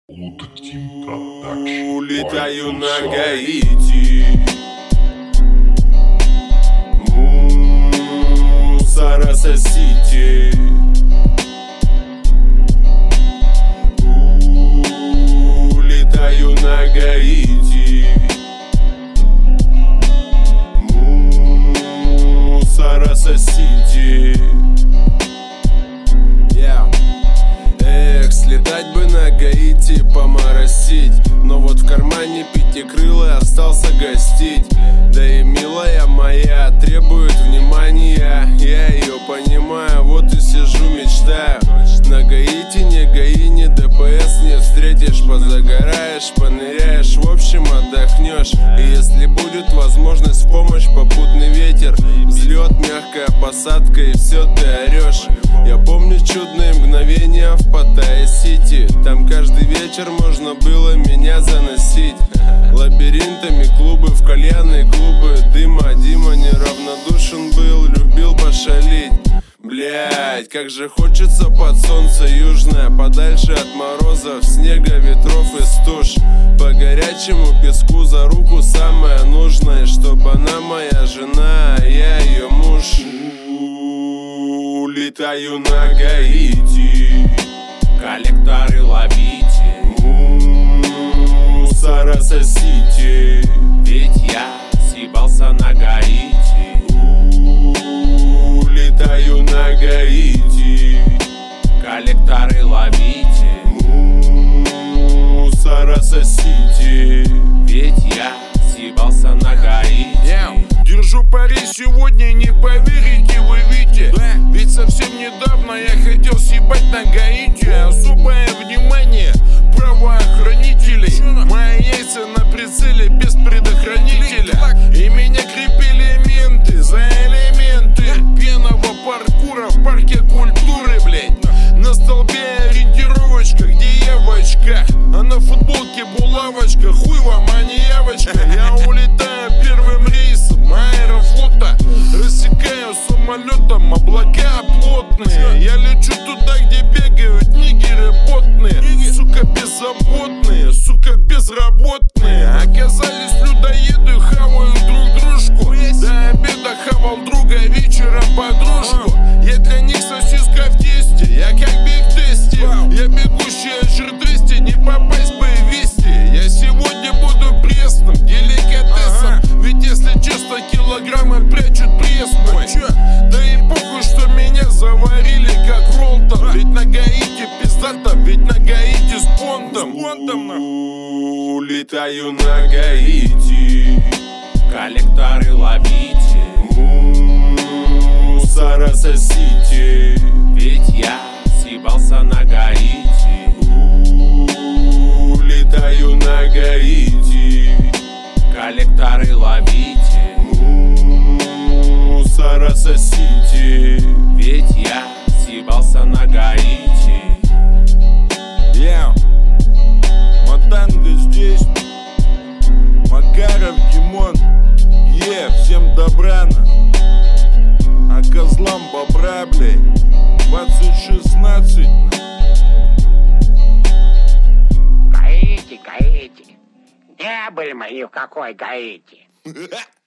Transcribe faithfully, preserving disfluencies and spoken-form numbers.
Улетаю на Гаити, Мусоросос-Сити. Улетаю на Гаити, Мусоросос-Сити. Yeah. Эх, слетать бы на Гаити, поморосить, но вот в кармане пятикрылый остался гостить. Да и милая моя требует внимания, я ее понимаю, вот и сижу мечтаю. На Гаити не гаи, не ДПС не встретишь, позагораешь, поныряешь, в общем отдохнешь. И если будет возможность, в помощь попутный ветер, взлет, мягкая посадка и все ты орешь. Я помню чудные мгновения в Паттайя-Сити, там каждый вечер можно было меня заносить. Лабиринтами клубы, в кальянные клубы дыма. Дима неравнодушен был, любил пошалить. Блять, как же хочется под солнце южное, подальше от морозов, снега, ветров и стуж. По горячему песку за руку самое нужное, чтобы она моя жена, а я ее муж. Улетаю на Гаити, коллекторы ловите, Мусоросос-Сити. Ведь я съебался на Гаити. Улетаю на Гаити, коллекторы ловите, Мусоросос-Сити. Ведь я съебался на Гаити. Yeah. Держу пари сегодня, не поверите вы, Вите. Да. Ведь совсем недавно я хотел съебать на Гаити. Особое внимание правоохранителей. Мои яйца на прицеле без предохранителя. И меня крепили менты за элементы пьяного паркура в парке культуры, блять. На столбе ориентировочка, где я в очках, а на футболке булавочка, хуй вам, а не явочка. Я улетаю первым рейсом аэрофлота, рассекаю самолетом облака плотные. Я лечу туда, где бегают нигеры потные, сука беззаботные, сука безработные. Оказались людоеды, хавают друг дружку. До обеда хавал друга, вечером подружку. Я для них сосиска в тесте, я как биг тесте. Я бегущий от жир двести, не попасть бы в вести. Я сегодня буду пресным деликатесом, ведь если честно, килограммы прячут пресс мой. Да и похуй, что меня заварили как роллтон. Ведь на Гаити пиздата, ведь на Гаити с понтом. Улетаю на Гаити, коллекторы ловите, Мусоросос-Сити. Ведь я съебался на Гаити. Улетаю на Гаити, коллекторы ловите, Мусоросос-Сити. Ведь я съебался на Гаити. Yeah. Матанга здесь, Макаров Димон. Е, yeah, всем добра на. А козлам бобра, блядь, двадцать шестнадцать на. Гаити, Гаити, дебри мои, в какой Гаити.